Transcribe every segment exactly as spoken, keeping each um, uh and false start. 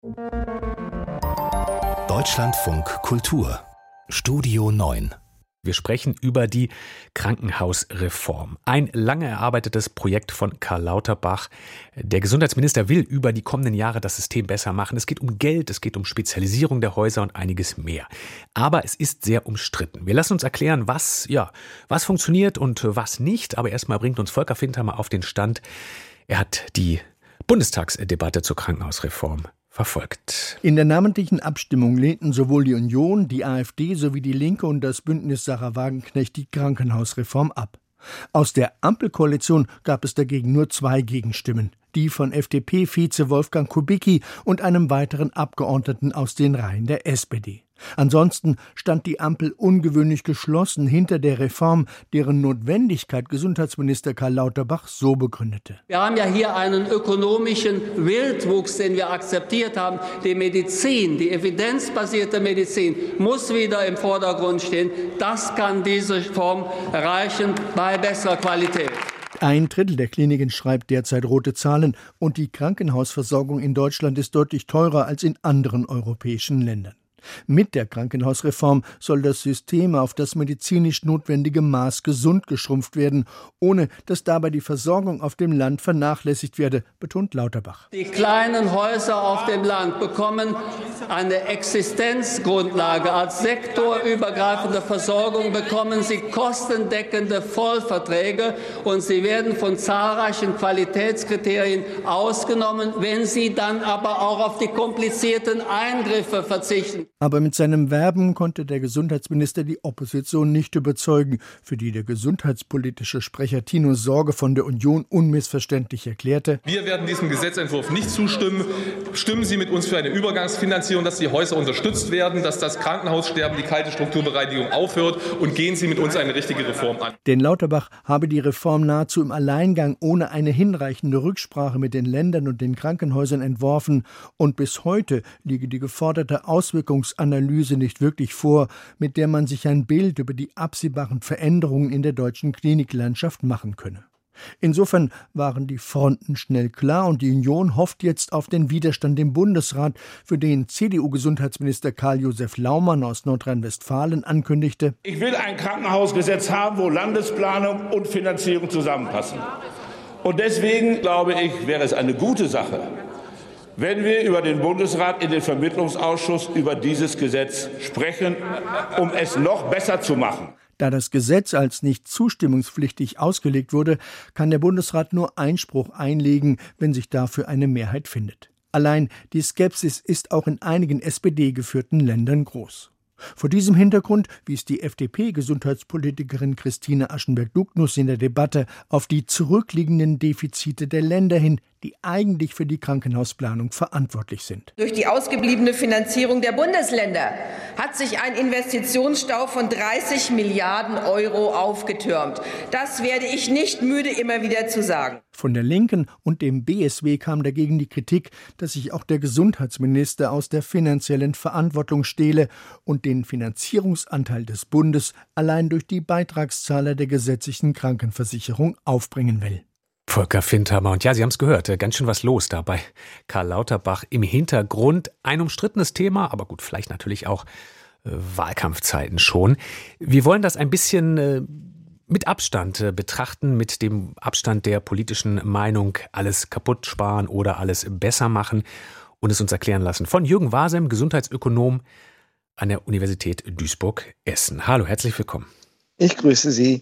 Deutschlandfunk Kultur Studio neun. Wir sprechen über die Krankenhausreform. Ein lange erarbeitetes Projekt von Karl Lauterbach. Der Gesundheitsminister will über die kommenden Jahre das System besser machen. Es geht um Geld, es geht um Spezialisierung der Häuser und einiges mehr. Aber es ist sehr umstritten. Wir lassen uns erklären, was, ja, was funktioniert und was nicht. Aber erstmal bringt uns Volker Fintermer auf den Stand. Er hat die Bundestagsdebatte zur Krankenhausreform verfolgt. In der namentlichen Abstimmung lehnten sowohl die Union, die AfD sowie die Linke und das Bündnis Sarah Wagenknecht die Krankenhausreform ab. Aus der Ampelkoalition gab es dagegen nur zwei Gegenstimmen, die von F D P-Vize Wolfgang Kubicki und einem weiteren Abgeordneten aus den Reihen der S P D. Ansonsten stand die Ampel ungewöhnlich geschlossen hinter der Reform, deren Notwendigkeit Gesundheitsminister Karl Lauterbach so begründete. Wir haben ja hier einen ökonomischen Wildwuchs, den wir akzeptiert haben. Die Medizin, die evidenzbasierte Medizin muss wieder im Vordergrund stehen. Das kann diese Reform erreichen bei besserer Qualität. Ein Drittel der Kliniken schreibt derzeit rote Zahlen und die Krankenhausversorgung in Deutschland ist deutlich teurer als in anderen europäischen Ländern. Mit der Krankenhausreform soll das System auf das medizinisch notwendige Maß gesund geschrumpft werden, ohne dass dabei die Versorgung auf dem Land vernachlässigt werde, betont Lauterbach. Die kleinen Häuser auf dem Land bekommen eine Existenzgrundlage. Als sektorübergreifende Versorgung bekommen sie kostendeckende Vollverträge und sie werden von zahlreichen Qualitätskriterien ausgenommen, wenn sie dann aber auch auf die komplizierten Eingriffe verzichten. Aber mit seinem Werben konnte der Gesundheitsminister die Opposition nicht überzeugen, für die der gesundheitspolitische Sprecher Tino Sorge von der Union unmissverständlich erklärte: Wir werden diesem Gesetzentwurf nicht zustimmen. Stimmen Sie mit uns für eine Übergangsfinanzierung, dass die Häuser unterstützt werden, dass das Krankenhaussterben, die kalte Strukturbereinigung aufhört, und gehen Sie mit uns eine richtige Reform an. Denn Lauterbach habe die Reform nahezu im Alleingang ohne eine hinreichende Rücksprache mit den Ländern und den Krankenhäusern entworfen und bis heute liege die geforderte Auswirkungsanalyse nicht wirklich vor, mit der man sich ein Bild über die absehbaren Veränderungen in der deutschen Kliniklandschaft machen könne. Insofern waren die Fronten schnell klar und die Union hofft jetzt auf den Widerstand im Bundesrat, für den C D U-Gesundheitsminister Karl-Josef Laumann aus Nordrhein-Westfalen ankündigte: Ich will ein Krankenhausgesetz haben, wo Landesplanung und Finanzierung zusammenpassen. Und deswegen, glaube ich, wäre es eine gute Sache, wenn wir über den Bundesrat in den Vermittlungsausschuss über dieses Gesetz sprechen, um es noch besser zu machen. Da das Gesetz als nicht zustimmungspflichtig ausgelegt wurde, kann der Bundesrat nur Einspruch einlegen, wenn sich dafür eine Mehrheit findet. Allein die Skepsis ist auch in einigen S P D-geführten Ländern groß. Vor diesem Hintergrund wies die F D P-Gesundheitspolitikerin Christine Aschenberg-Dugnus in der Debatte auf die zurückliegenden Defizite der Länder hin, die eigentlich für die Krankenhausplanung verantwortlich sind. Durch die ausgebliebene Finanzierung der Bundesländer hat sich ein Investitionsstau von dreißig Milliarden Euro aufgetürmt. Das werde ich nicht müde, immer wieder zu sagen. Von der Linken und dem B S W kam dagegen die Kritik, dass sich auch der Gesundheitsminister aus der finanziellen Verantwortung stehle und den Finanzierungsanteil des Bundes allein durch die Beitragszahler der gesetzlichen Krankenversicherung aufbringen will. Volker Fintermer. Und ja, Sie haben es gehört, ganz schön was los da bei Karl Lauterbach im Hintergrund. Ein umstrittenes Thema, aber gut, vielleicht natürlich auch äh, Wahlkampfzeiten schon. Wir wollen das ein bisschen äh, mit Abstand äh, betrachten, mit dem Abstand der politischen Meinung, alles kaputt sparen oder alles besser machen und es uns erklären lassen von Jürgen Wasem, Gesundheitsökonom an der Universität Duisburg-Essen. Hallo, herzlich willkommen. Ich grüße Sie.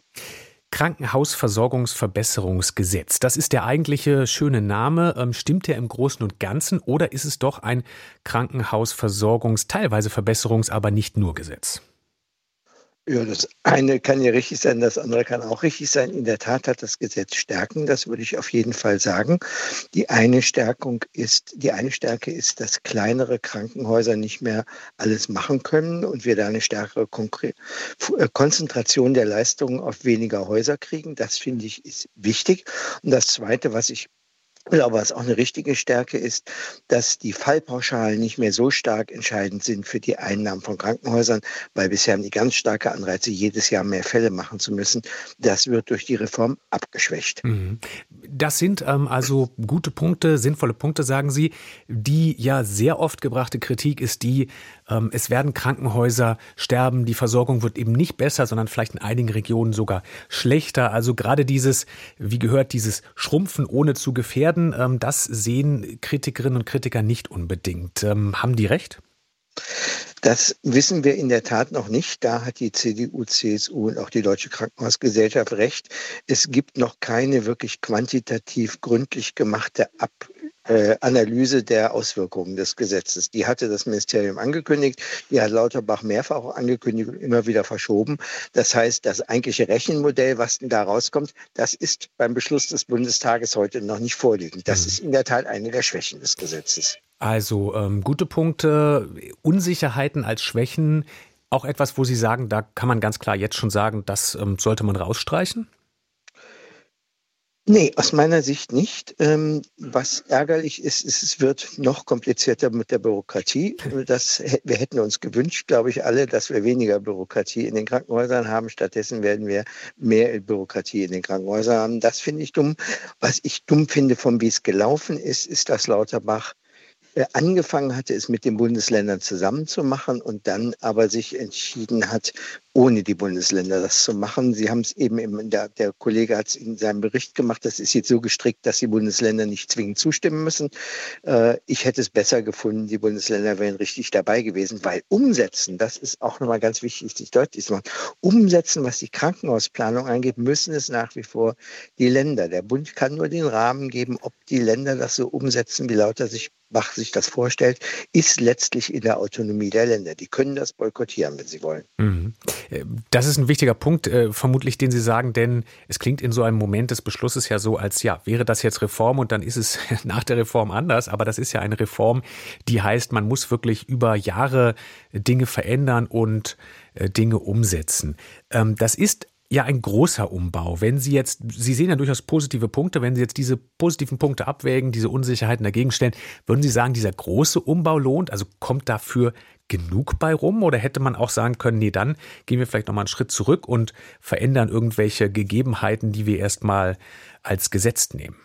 Krankenhausversorgungsverbesserungsgesetz. Das ist der eigentliche schöne Name. Ähm, stimmt der im Großen und Ganzen oder ist es doch ein Krankenhausversorgungs-, teilweise Verbesserungs-, aber nicht nur Gesetz? Ja, das eine kann ja richtig sein, das andere kann auch richtig sein. In der Tat hat das Gesetz Stärken, das würde ich auf jeden Fall sagen. Die eine Stärkung ist, die eine Stärke ist, dass kleinere Krankenhäuser nicht mehr alles machen können und wir da eine stärkere Konkre- Konzentration der Leistungen auf weniger Häuser kriegen. Das finde ich ist wichtig. Und das zweite, was ich Ich glaube, was auch eine richtige Stärke ist, dass die Fallpauschalen nicht mehr so stark entscheidend sind für die Einnahmen von Krankenhäusern, weil bisher haben die ganz starke Anreize, jedes Jahr mehr Fälle machen zu müssen. Das wird durch die Reform abgeschwächt. Das sind ähm, also gute Punkte, sinnvolle Punkte, sagen Sie. Die ja sehr oft gebrachte Kritik ist die, ähm, es werden Krankenhäuser sterben, die Versorgung wird eben nicht besser, sondern vielleicht in einigen Regionen sogar schlechter. Also gerade dieses, wie gehört, dieses Schrumpfen ohne zu gefährden, das sehen Kritikerinnen und Kritiker nicht unbedingt. Ähm, haben die recht? Das wissen wir in der Tat noch nicht. Da hat die C D U, C S U und auch die Deutsche Krankenhausgesellschaft recht. Es gibt noch keine wirklich quantitativ gründlich gemachte Ab Äh, Analyse der Auswirkungen des Gesetzes. Die hatte das Ministerium angekündigt, die hat Lauterbach mehrfach auch angekündigt und immer wieder verschoben. Das heißt, das eigentliche Rechenmodell, was denn da rauskommt, das ist beim Beschluss des Bundestages heute noch nicht vorliegend. Das mhm. ist in der Tat eine der Schwächen des Gesetzes. Also ähm, gute Punkte, Unsicherheiten als Schwächen, auch etwas, wo Sie sagen, da kann man ganz klar jetzt schon sagen, das ähm, sollte man rausstreichen? Nee, aus meiner Sicht nicht. Ähm, was ärgerlich ist, ist, es wird noch komplizierter mit der Bürokratie. Das, wir hätten uns gewünscht, glaube ich, alle, dass wir weniger Bürokratie in den Krankenhäusern haben. Stattdessen werden wir mehr Bürokratie in den Krankenhäusern haben. Das finde ich dumm. Was ich dumm finde, von wie es gelaufen ist, ist, dass Lauterbach angefangen hatte, es mit den Bundesländern zusammenzumachen und dann aber sich entschieden hat, ohne die Bundesländer das zu machen. Sie haben es eben, im, der, der Kollege hat es in seinem Bericht gemacht, das ist jetzt so gestrickt, dass die Bundesländer nicht zwingend zustimmen müssen. Äh, ich hätte es besser gefunden, die Bundesländer wären richtig dabei gewesen, weil umsetzen, das ist auch nochmal ganz wichtig, sich deutlich zu machen, umsetzen, was die Krankenhausplanung angeht, müssen es nach wie vor die Länder. Der Bund kann nur den Rahmen geben, ob die Länder das so umsetzen, wie Lauter sich Bach sich das vorstellt, ist letztlich in der Autonomie der Länder. Die können das boykottieren, wenn sie wollen. Das ist ein wichtiger Punkt, äh, vermutlich, den Sie sagen, denn es klingt in so einem Moment des Beschlusses ja so, als ja, wäre das jetzt Reform und dann ist es nach der Reform anders. Aber das ist ja eine Reform, die heißt, man muss wirklich über Jahre Dinge verändern und äh, Dinge umsetzen. Ähm, das ist ja ein großer Umbau. Wenn Sie jetzt, Sie sehen ja durchaus positive Punkte, wenn Sie jetzt diese positiven Punkte abwägen, diese Unsicherheiten dagegen stellen, würden Sie sagen, dieser große Umbau lohnt? Also kommt dafür genug bei rum? Oder hätte man auch sagen können, nee, dann gehen wir vielleicht nochmal einen Schritt zurück und verändern irgendwelche Gegebenheiten, die wir erstmal als gesetzt nehmen?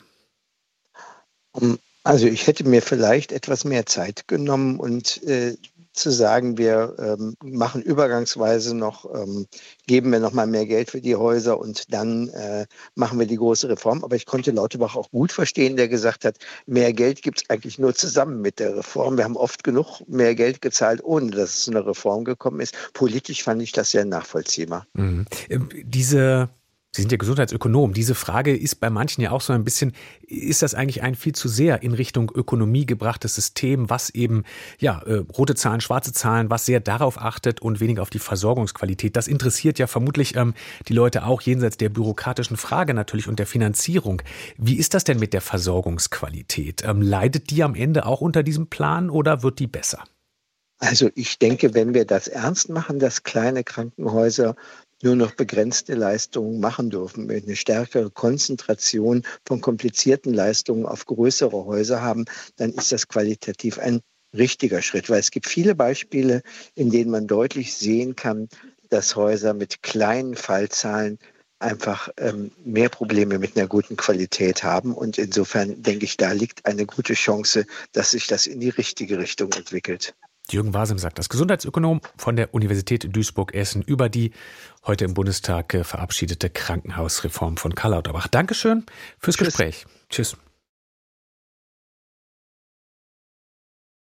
Also ich hätte mir vielleicht etwas mehr Zeit genommen und äh, zu sagen, wir ähm, machen übergangsweise noch, ähm, geben wir noch mal mehr Geld für die Häuser und dann äh, machen wir die große Reform. Aber ich konnte Lauterbach auch gut verstehen, der gesagt hat, mehr Geld gibt es eigentlich nur zusammen mit der Reform. Wir haben oft genug mehr Geld gezahlt, ohne dass es zu einer Reform gekommen ist. Politisch fand ich das sehr nachvollziehbar. Mhm. Diese Sie sind ja Gesundheitsökonom. Diese Frage ist bei manchen ja auch so ein bisschen, ist das eigentlich ein viel zu sehr in Richtung Ökonomie gebrachtes System, was eben, ja, äh, rote Zahlen, schwarze Zahlen, was sehr darauf achtet und weniger auf die Versorgungsqualität. Das interessiert ja vermutlich ähm, die Leute auch jenseits der bürokratischen Frage natürlich und der Finanzierung. Wie ist das denn mit der Versorgungsqualität? Ähm, leidet die am Ende auch unter diesem Plan oder wird die besser? Also ich denke, wenn wir das ernst machen, dass kleine Krankenhäuser nur noch begrenzte Leistungen machen dürfen, wenn wir eine stärkere Konzentration von komplizierten Leistungen auf größere Häuser haben, dann ist das qualitativ ein richtiger Schritt, weil es gibt viele Beispiele, in denen man deutlich sehen kann, dass Häuser mit kleinen Fallzahlen einfach ähm, mehr Probleme mit einer guten Qualität haben. Und insofern denke ich, da liegt eine gute Chance, dass sich das in die richtige Richtung entwickelt. Jürgen Wasem sagt das, Gesundheitsökonom von der Universität Duisburg-Essen über die heute im Bundestag verabschiedete Krankenhausreform von Karl Lauterbach. Dankeschön fürs Tschüss. Gespräch. Tschüss.